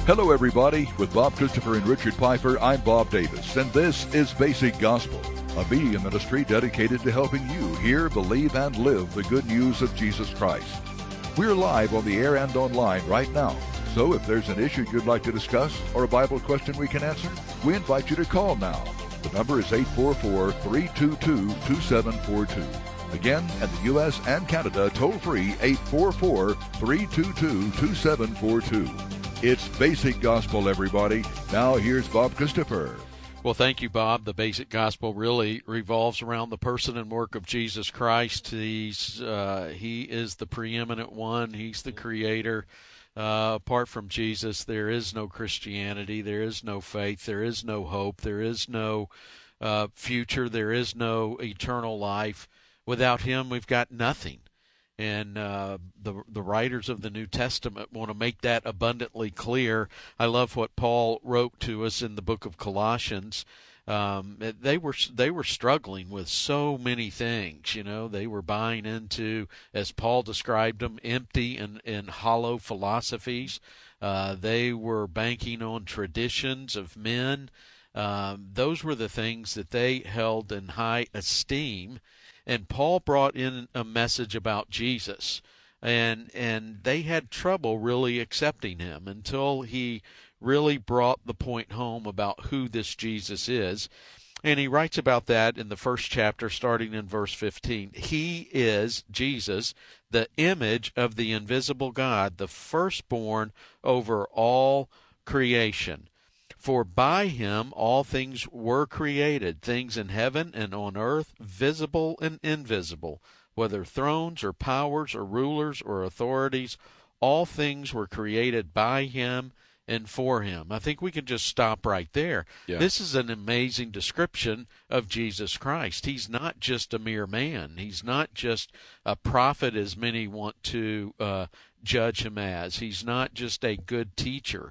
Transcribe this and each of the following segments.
Hello, everybody. With Bob Christopher and Richard Pfeiffer, I'm Bob Davis, and this is Basic Gospel, a media ministry dedicated to helping you hear, believe, and live the good news of Jesus Christ. We're live on the air and online right now, so if there's an issue you'd like to discuss or a Bible question we can answer, we invite you to call now. The number is 844-322-2742. Again, in the U.S. and Canada, toll-free 844-322-2742. It's Basic Gospel, everybody. Now here's Bob Christopher. Well, thank you, Bob. The Basic Gospel really revolves around the person and work of Jesus Christ. He is the preeminent one. He's the creator. Apart from Jesus, there is no Christianity. There is no faith. There is no hope. There is no future. There is no eternal life. Without him, we've got nothing. And the writers of the New Testament want to make that abundantly clear. I love what Paul wrote to us in the book of Colossians. They were struggling with so many things. You know, they were buying into, as Paul described them, empty and hollow philosophies. They were banking on traditions of men. Those were the things that they held in high esteem. And Paul brought in a message about Jesus, and they had trouble really accepting him until he really brought the point home about who this Jesus is. And he writes about that in the first chapter, starting in verse 15. He is, Jesus, the image of the invisible God, the firstborn over all creation. For by him all things were created, things in heaven and on earth, visible and invisible, whether thrones or powers or rulers or authorities, all things were created by him and for him. I think we can just stop right there. Yeah. This is an amazing description of Jesus Christ. He's not just a mere man. He's not just a prophet, as many want to judge him as. He's not just a good teacher.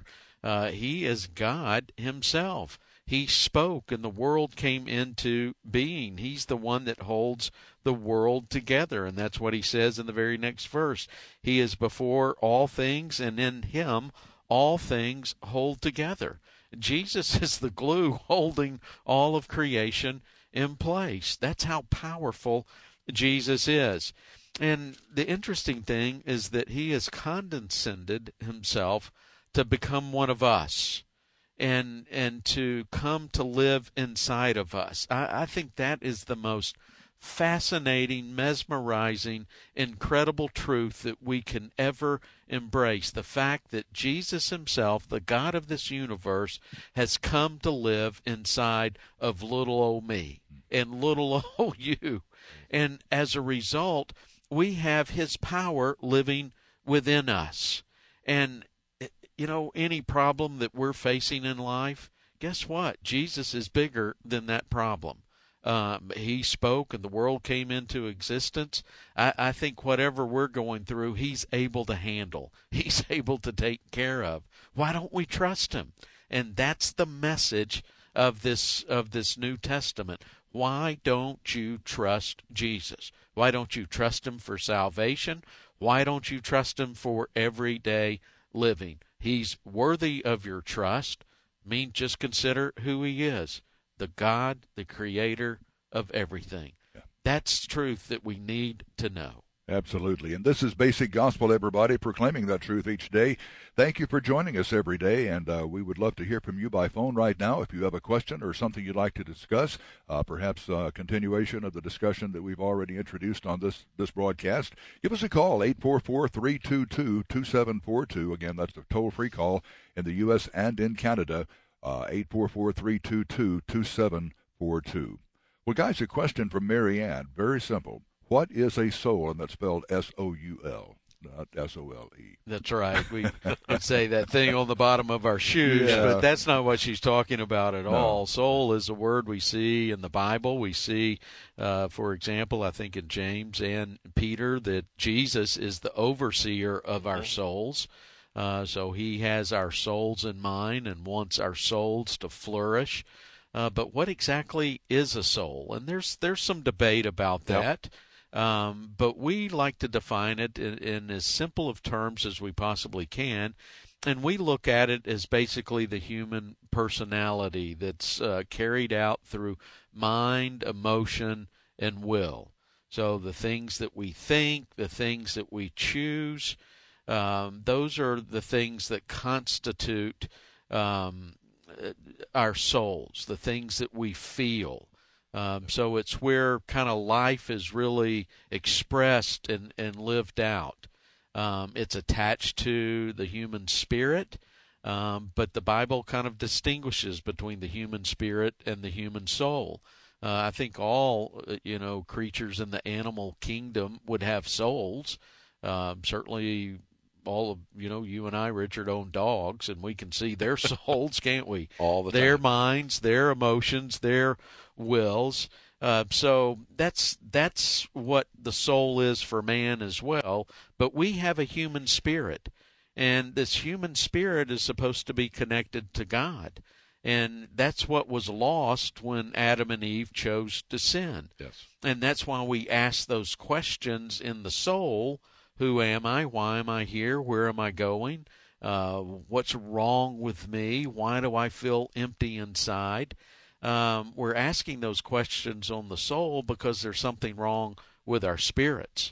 He is God himself. He spoke and the world came into being. He's the one that holds the world together, and that's what he says in the very next verse. He is before all things, and in him all things hold together. Jesus is the glue holding all of creation in place. That's how powerful Jesus is. And the interesting thing is that he has condescended himself to become one of us and to come to live inside of us. I think that is the most fascinating, mesmerizing, incredible truth that we can ever embrace. The fact that Jesus himself, the God of this universe, has come to live inside of little old me and little old you. And as a result, we have his power living within us. And you know, any problem that we're facing in life, guess what? Jesus is bigger than that problem. He spoke and the world came into existence. I think whatever we're going through, he's able to handle. He's able to take care of. Why don't we trust him? And that's the message of this New Testament. Why don't you trust Jesus? Why don't you trust him for salvation? Why don't you trust him for everyday living? He's worthy of your trust. Just consider who he is, the God, the creator of everything. Yeah. That's truth that we need to know. Absolutely. And this is Basic Gospel, everybody, proclaiming that truth each day. Thank you for joining us every day, and we would love to hear from you by phone right now. If you have a question or something you'd like to discuss, perhaps a continuation of the discussion that we've already introduced on this broadcast, give us a call, 844-322-2742. Again, that's the toll-free call in the U.S. and in Canada, 844-322-2742. Well, guys, a question from Mary Ann, very simple. What is a soul? And that's spelled S-O-U-L, not S-O-L-E. That's right. We could say that thing on the bottom of our shoes, but that's not what she's talking about at all. Soul is a word we see in the Bible. We see, for example, I think in James and Peter, that Jesus is the overseer of our souls. So he has our souls in mind and wants our souls to flourish. But what exactly is a soul? And there's some debate about that. But we like to define it in as simple of terms as we possibly can. And we look at it as basically the human personality that's carried out through mind, emotion, and will. So the things that we think, the things that we choose, those are the things that constitute our souls, the things that we feel. So it's where kind of life is really expressed and lived out. It's attached to the human spirit, but the Bible kind of distinguishes between the human spirit and the human soul. I think all, creatures in the animal kingdom would have souls. Certainly all of, you and I, Richard, own dogs, and we can see their souls, can't we? All the time. Their minds, their emotions, their wills. So that's what the soul is for man as well. But we have a human spirit, and this human spirit is supposed to be connected to God. And that's what was lost when Adam and Eve chose to sin. Yes. And that's why we ask those questions in the soul. Who am I? Why am I here? Where am I going? What's wrong with me? Why do I feel empty inside? We're asking those questions on the soul because there's something wrong with our spirits.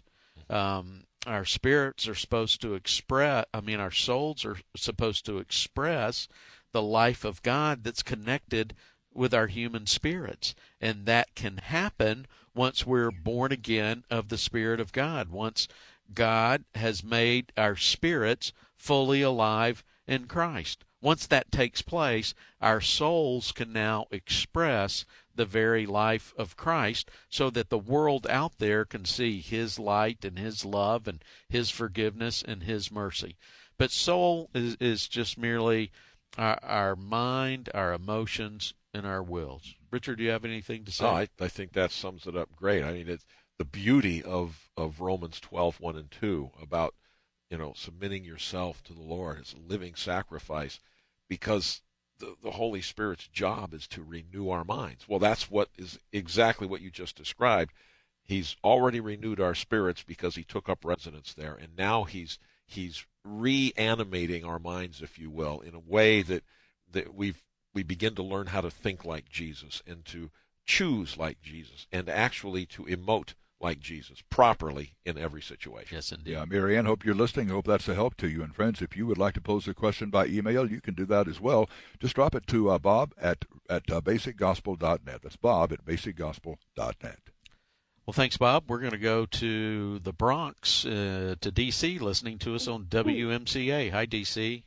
Our spirits are supposed to our souls are supposed to express the life of God that's connected with our human spirits. And that can happen once we're born again of the Spirit of God, once God has made our spirits fully alive in Christ. Once that takes place, our souls can now express the very life of Christ so that the world out there can see His light and His love and His forgiveness and His mercy. But soul is just merely our mind, our emotions, and our wills. Richard, do you have anything to say? Oh, I think that sums it up great. I mean, it's the beauty of Romans 12:1 and 2 about, submitting yourself to the Lord as a living sacrifice, because the Holy Spirit's job is to renew our minds. Well, that's what is exactly what you just described. He's already renewed our spirits because He took up residence there, and now He's reanimating our minds, if you will, in a way that we begin to learn how to think like Jesus and to choose like Jesus and actually to emote like Jesus properly in every situation. Yes, indeed. Yeah, Marianne, hope you're listening. Hope that's a help to you. And friends, if you would like to pose a question by email, you can do that as well. Just drop it to Bob at basicgospel.net. That's Bob at basicgospel.net. Well, thanks, Bob. We're going to go to the Bronx, to D.C., listening to us on WMCA. Hi, D.C.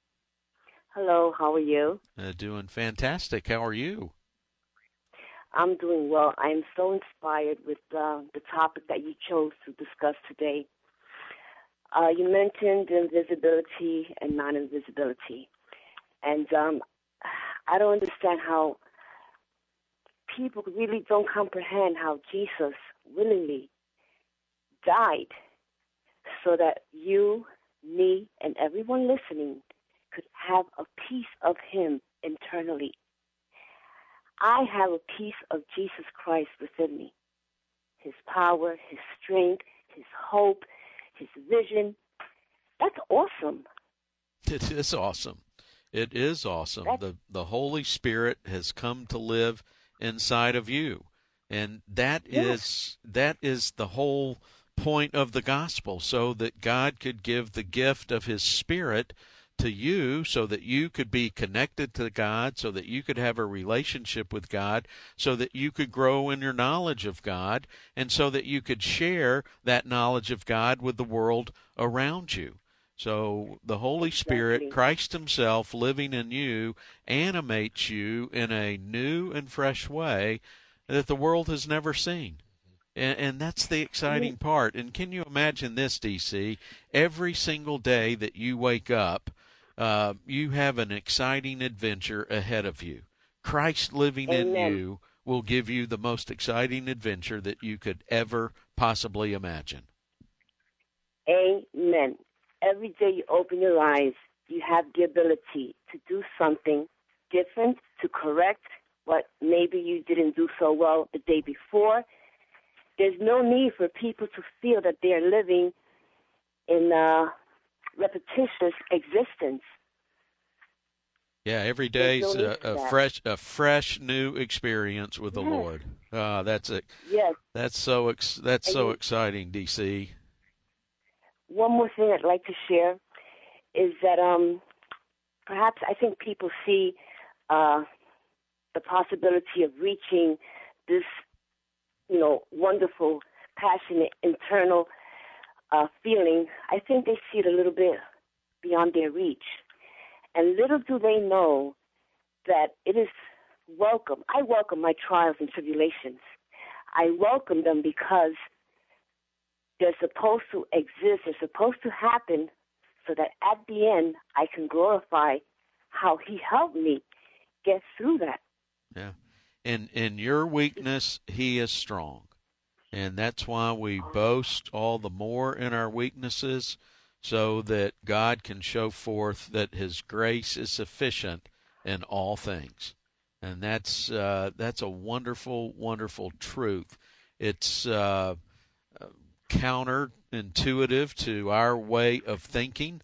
Hello, how are you? Doing fantastic. How are you? I'm doing well. I'm so inspired with the topic that you chose to discuss today. You mentioned invisibility and non-invisibility. And I don't understand how people really don't comprehend how Jesus willingly died so that you, me, and everyone listening could have a piece of Him internally. I have a piece of Jesus Christ within me. His power, His strength, His hope, His vision. That's awesome. It is awesome. It is awesome. The Holy Spirit has come to live inside of you. And that is the whole point of the gospel, so that God could give the gift of His Spirit to you so that you could be connected to God, so that you could have a relationship with God, so that you could grow in your knowledge of God, and so that you could share that knowledge of God with the world around you. So the Holy Spirit, Christ Himself living in you, animates you in a new and fresh way that the world has never seen. And that's the exciting part. And can you imagine this, DC? Every single day that you wake up, you have an exciting adventure ahead of you. Christ living in you will give you the most exciting adventure that you could ever possibly imagine. Amen. Every day you open your eyes, you have the ability to do something different, to correct what maybe you didn't do so well the day before. there's no need for people to feel that they're living in repetitious existence. Yeah, every day's no a fresh new experience with the Lord. That's it. Yes. That's so exciting, DC. One more thing I'd like to share is that perhaps I think people see the possibility of reaching this, wonderful, passionate, internal feeling. I think they see it a little bit beyond their reach. And little do they know that it is welcome. I welcome my trials and tribulations. I welcome them because they're supposed to exist. They're supposed to happen so that at the end I can glorify how he helped me get through that. Yeah. In your weakness, he is strong. And that's why we boast all the more in our weaknesses, so that God can show forth that his grace is sufficient in all things. And that's a wonderful, wonderful truth. It's counterintuitive to our way of thinking,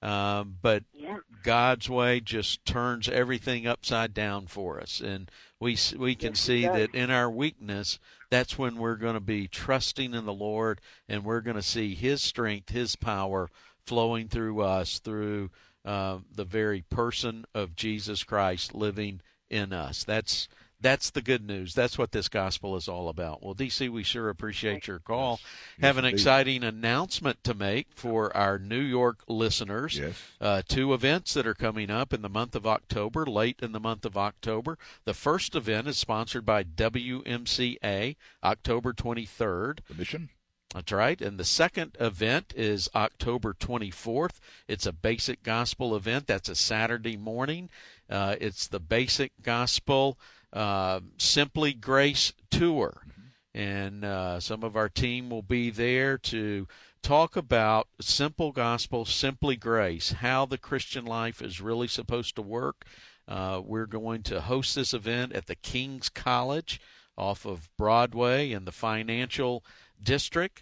but God's way just turns everything upside down for us. And we can see that in our weakness, that's when we're going to be trusting in the Lord, and we're going to see his strength, his power flowing through us, through the very person of Jesus Christ living in us. That's the good news. That's what this gospel is all about. Well, DC, we sure appreciate your call. Yes, have an indeed. exciting announcement to make for our New York listeners. Yes. 2 events that are coming up in the month of October, late in the month of October. The first event is sponsored by WMCA, October 23rd. The Mission? That's right. And the second event is October 24th. It's a Basic Gospel event. That's a Saturday morning. It's the Basic Gospel Simply Grace Tour. And some of our team will be there to talk about simple gospel, simply grace, how the Christian life is really supposed to work. We're going to host this event at the King's College off of Broadway in the Financial District.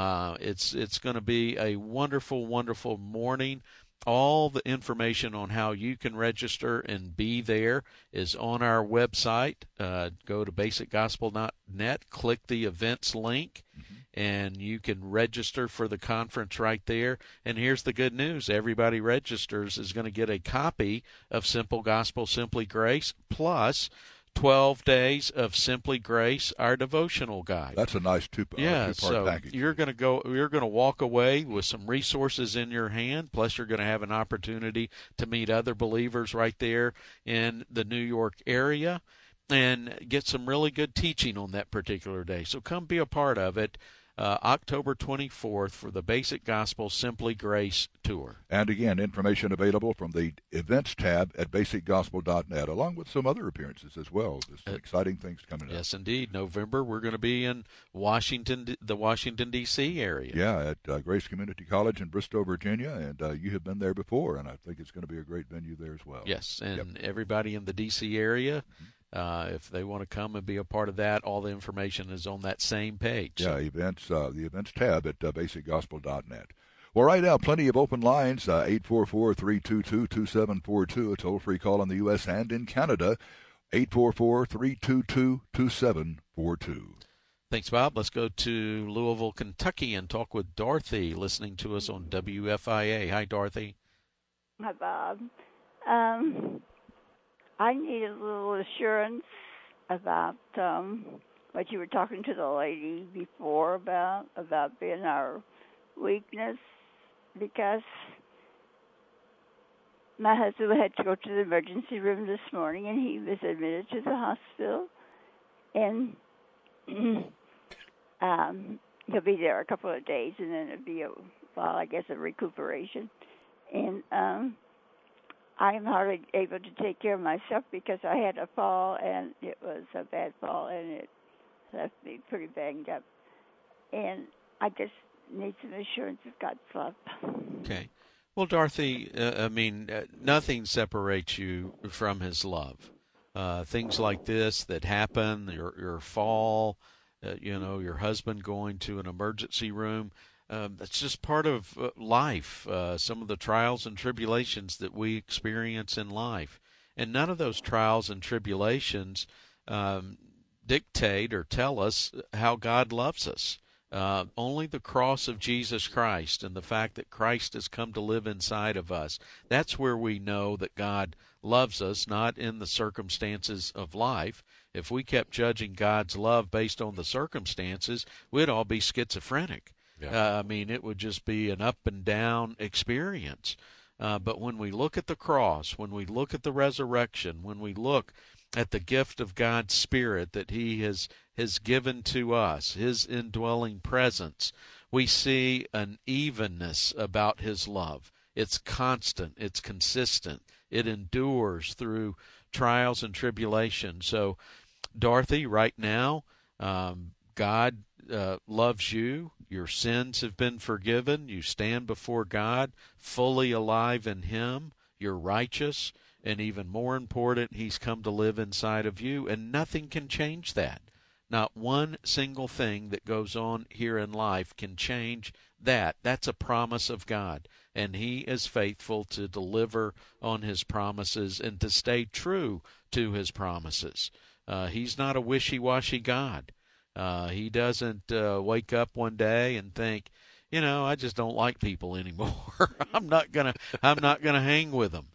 It's going to be a wonderful, wonderful morning. All the information on how you can register and be there is on our website. Go to basicgospel.net, click the events link, and you can register for the conference right there. And here's the good news. Everybody registers is going to get a copy of Simple Gospel, Simply Grace, plus 12 days of Simply Grace, our devotional guide. That's a nice two-part so package. You're going to walk away with some resources in your hand, plus you're going to have an opportunity to meet other believers right there in the New York area and get some really good teaching on that particular day. So come be a part of it. October 24th for the Basic Gospel Simply Grace Tour. And again, information available from the events tab at basicgospel.net, along with some other appearances as well. There's some exciting things coming up. Yes, indeed. November, we're going to be in the Washington, D.C. area. Yeah, at Grace Community College in Bristow, Virginia, and you have been there before, and I think it's going to be a great venue there as well. Yes, and everybody in the D.C. area, if they want to come and be a part of that, all the information is on that same page. Yeah, the events tab at basicgospel.net. Well, right now, plenty of open lines, 844-322-2742, a toll-free call in the U.S. and in Canada, 844-322-2742. Thanks, Bob. Let's go to Louisville, Kentucky, and talk with Dorothy, listening to us on WFIA. Hi, Dorothy. Hi, Bob. I need a little assurance about what you were talking to the lady before about being our weakness, because my husband had to go to the emergency room this morning, and he was admitted to the hospital, and he'll be there a couple of days, and then it'll be a recuperation. And I am hardly able to take care of myself because I had a fall, and it was a bad fall, and it left me pretty banged up. And I just need some assurance of God's love. Okay. Well, Dorothy, nothing separates you from his love. Things like this that happen, your fall, your husband going to an emergency room. That's just part of life, some of the trials and tribulations that we experience in life. And none of those trials and tribulations dictate or tell us how God loves us. Only the cross of Jesus Christ and the fact that Christ has come to live inside of us, that's where we know that God loves us, not in the circumstances of life. If we kept judging God's love based on the circumstances, we'd all be schizophrenic. Yeah. It would just be an up and down experience. But when we look at the cross, when we look at the resurrection, when we look at the gift of God's Spirit that He has given to us, His indwelling presence, we see an evenness about His love. It's constant, it's consistent, it endures through trials and tribulations. So, Dorothy, right now, God loves you. Your sins have been forgiven. You stand before God fully alive in Him. You're righteous. And even more important, He's come to live inside of you. And nothing can change that. Not one single thing that goes on here in life can change that. That's a promise of God. And He is faithful to deliver on His promises and to stay true to His promises. He's not a wishy-washy God. He doesn't wake up one day and think, I just don't like people anymore. I'm not gonna hang with them.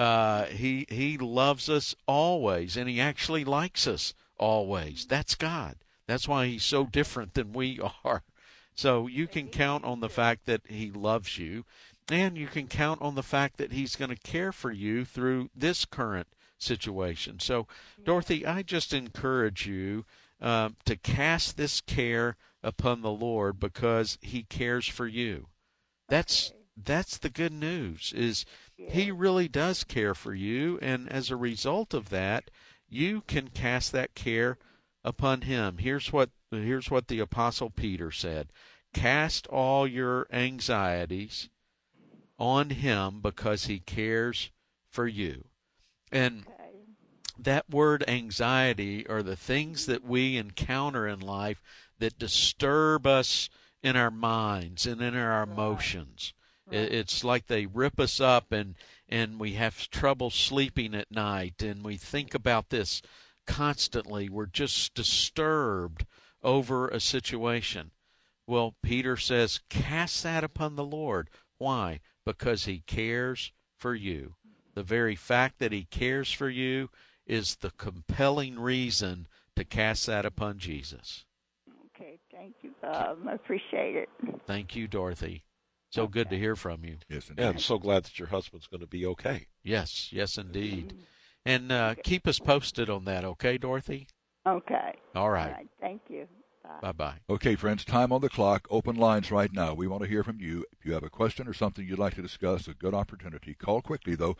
He loves us always, and He actually likes us always. That's God. That's why He's so different than we are. So you can count on the fact that He loves you, and you can count on the fact that He's going to care for you through this current situation. So, Dorothy, I just encourage you to cast this care upon the Lord because He cares for you. That's the good news, is He really does care for you, and as a result of that, you can cast that care upon Him. Here's what the Apostle Peter said: cast all your anxieties on Him because He cares for you. And that word anxiety are the things that we encounter in life that disturb us in our minds and in our emotions. It's like they rip us up, and we have trouble sleeping at night, and we think about this constantly. We're just disturbed over a situation. Well, Peter says, cast that upon the Lord. Why? Because He cares for you. The very fact that He cares for you is the compelling reason to cast that upon Jesus. Okay, thank you, Bob. I appreciate it. Thank you, Dorothy. So good to hear from you. Yes, indeed. Yeah, I'm so glad that your husband's going to be okay. Yes, indeed. And keep us posted on that, okay, Dorothy? Okay. All right. Thank you. Bye-bye. Okay, friends, time on the clock. Open lines right now. We want to hear from you. If you have a question or something you'd like to discuss, a good opportunity. Call quickly, though,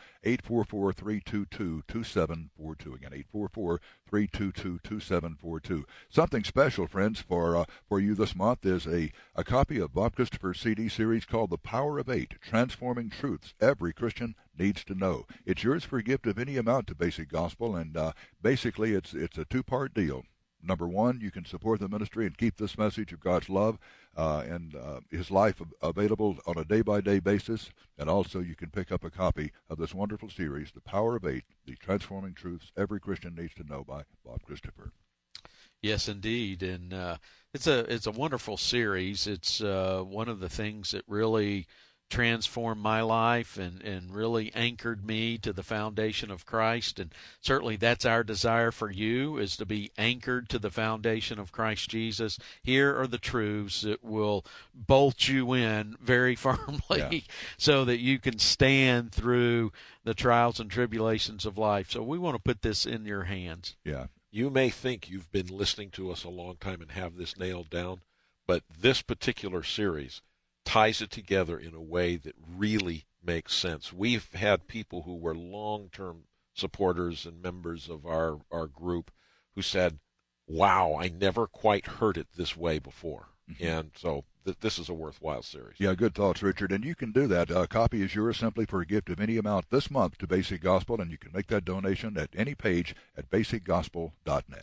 844-322-2742. Again, 844-322-2742. Something special, friends, for you this month is a copy of Bob Christopher's CD series called The Power of Eight, Transforming Truths Every Christian Needs to Know. It's yours for a gift of any amount to Basic Gospel, and basically it's a two-part deal. Number one, you can support the ministry and keep this message of God's love and His life available on a day-by-day basis. And also you can pick up a copy of this wonderful series, The Power of Eight, The Transforming Truths Every Christian Needs to Know by Bob Christopher. Yes, indeed. And it's a wonderful series. It's one of the things that really transformed my life and really anchored me to the foundation of Christ. And certainly that's our desire for you, is to be anchored to the foundation of Christ Jesus. Here are the truths that will bolt you in very firmly so that you can stand through the trials and tribulations of life. So we want to put this in your hands. Yeah. You may think you've been listening to us a long time and have this nailed down, but this particular series ties it together in a way that really makes sense. We've had people who were long-term supporters and members of our group who said, wow, I never quite heard it this way before. Mm-hmm. And so this is a worthwhile series. Yeah, good thoughts, Richard. And you can do that. A copy is yours simply for a gift of any amount this month to Basic Gospel, and you can make that donation at any page at basicgospel.net.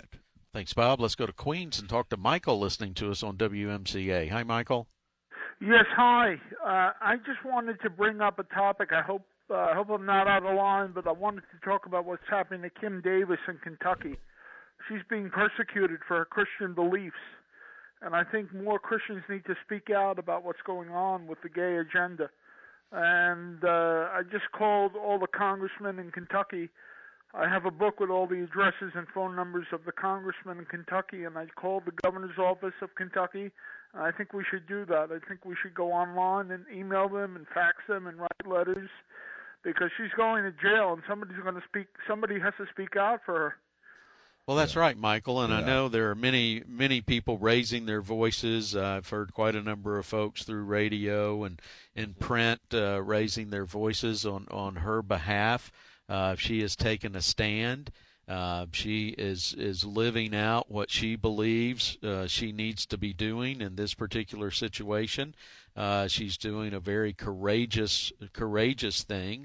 Thanks, Bob. Let's go to Queens and talk to Michael listening to us on WMCA. Hi, Michael. Yes, hi. I just wanted to bring up a topic. I hope I'm not out of line, but I wanted to talk about what's happening to Kim Davis in Kentucky. She's being persecuted for her Christian beliefs, and I think more Christians need to speak out about what's going on with the gay agenda. And I just called all the congressmen in Kentucky. I have a book with all the addresses and phone numbers of the congressmen in Kentucky, and I called the governor's office of Kentucky. And I think we should do that. I think we should go online and email them and fax them and write letters, because she's going to jail, and somebody has to speak out for her. Well, that's right, Michael, and I know there are many people raising their voices. I've heard quite a number of folks through radio and in print raising their voices on her behalf. She has taken a stand. She is living out what she believes she needs to be doing in this particular situation. She's doing a very courageous thing.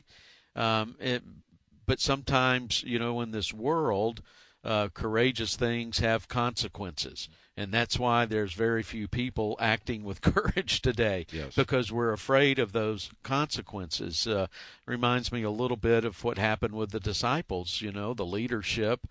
But sometimes, in this world, courageous things have consequences. And that's why there's very few people acting with courage today, because we're afraid of those consequences. Reminds me a little bit of what happened with the disciples. The leadership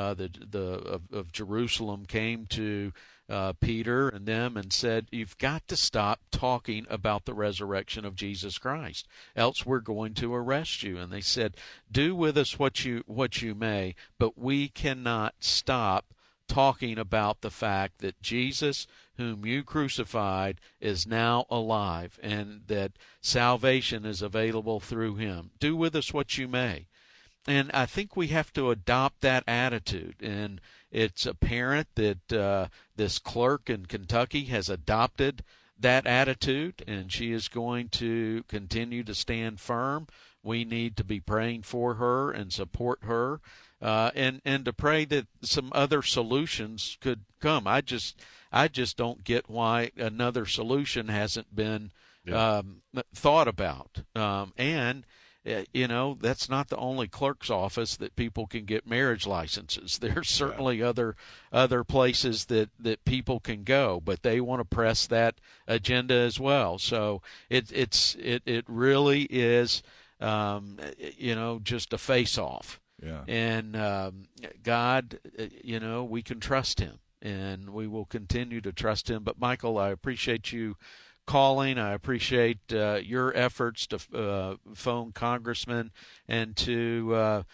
of Jerusalem came to Peter and them and said, "You've got to stop talking about the resurrection of Jesus Christ, else we're going to arrest you." And they said, "Do with us what you may, but we cannot stop talking about the fact that Jesus, whom you crucified, is now alive, and that salvation is available through him. Do with us what you may." And I think we have to adopt that attitude. And it's apparent that this clerk in Kentucky has adopted that attitude, and she is going to continue to stand firm. We need to be praying for her and support her, and to pray that some other solutions could come. I just don't get why another solution hasn't been thought about. And that's not the only clerk's office that people can get marriage licenses. There's certainly other places that people can go, but they want to press that agenda as well. So it really is just a face-off. Yeah. And God, we can trust him, and we will continue to trust him. But Michael, I appreciate you calling. I appreciate your efforts to phone congressmen and to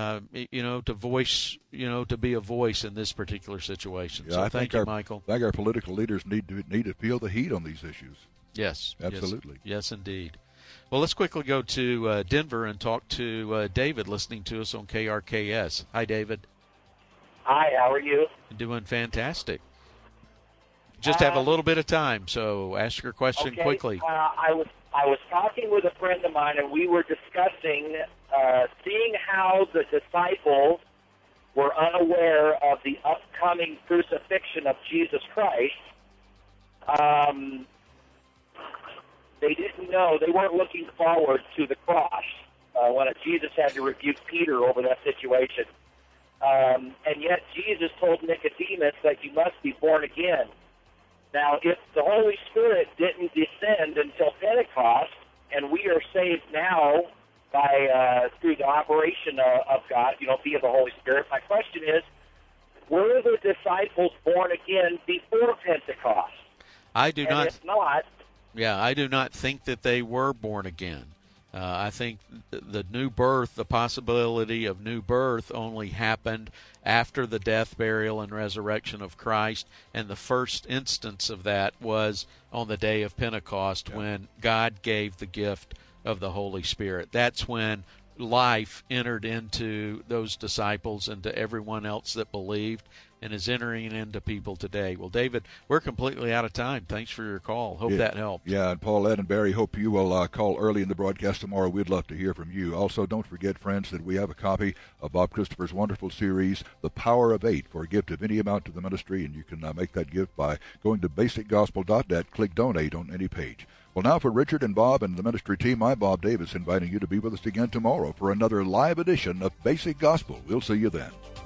voice, to be a voice in this particular situation. Yeah, so thank you, Michael. I think our political leaders need to feel the heat on these issues. Yes, absolutely. Yes, indeed. Well, let's quickly go to Denver and talk to David, listening to us on KRKS. Hi, David. Hi, how are you? Doing fantastic. Just have a little bit of time, so ask your question quickly. I was talking with a friend of mine, and we were discussing seeing how the disciples were unaware of the upcoming crucifixion of Jesus Christ. They didn't know. They weren't looking forward to the cross when Jesus had to rebuke Peter over that situation. And yet Jesus told Nicodemus that you must be born again. Now, if the Holy Spirit didn't descend until Pentecost, and we are saved now by through the operation of God, via the Holy Spirit, my question is, were the disciples born again before Pentecost? I do not. If not, I do not think that they were born again. I think the new birth, the possibility of new birth, only happened after the death, burial, and resurrection of Christ, and the first instance of that was on the day of Pentecost when God gave the gift of the Holy Spirit. That's when life entered into those disciples and to everyone else that believed, and is entering into people today. Well, David, we're completely out of time. Thanks for your call. Hope that helped. Yeah, and Paulette and Barry, hope you will call early in the broadcast tomorrow. We'd love to hear from you. Also, don't forget, friends, that we have a copy of Bob Christopher's wonderful series, The Power of 8, for a gift of any amount to the ministry, and you can make that gift by going to basicgospel.net, click Donate on any page. Well, now for Richard and Bob and the ministry team, I'm Bob Davis, inviting you to be with us again tomorrow for another live edition of Basic Gospel. We'll see you then.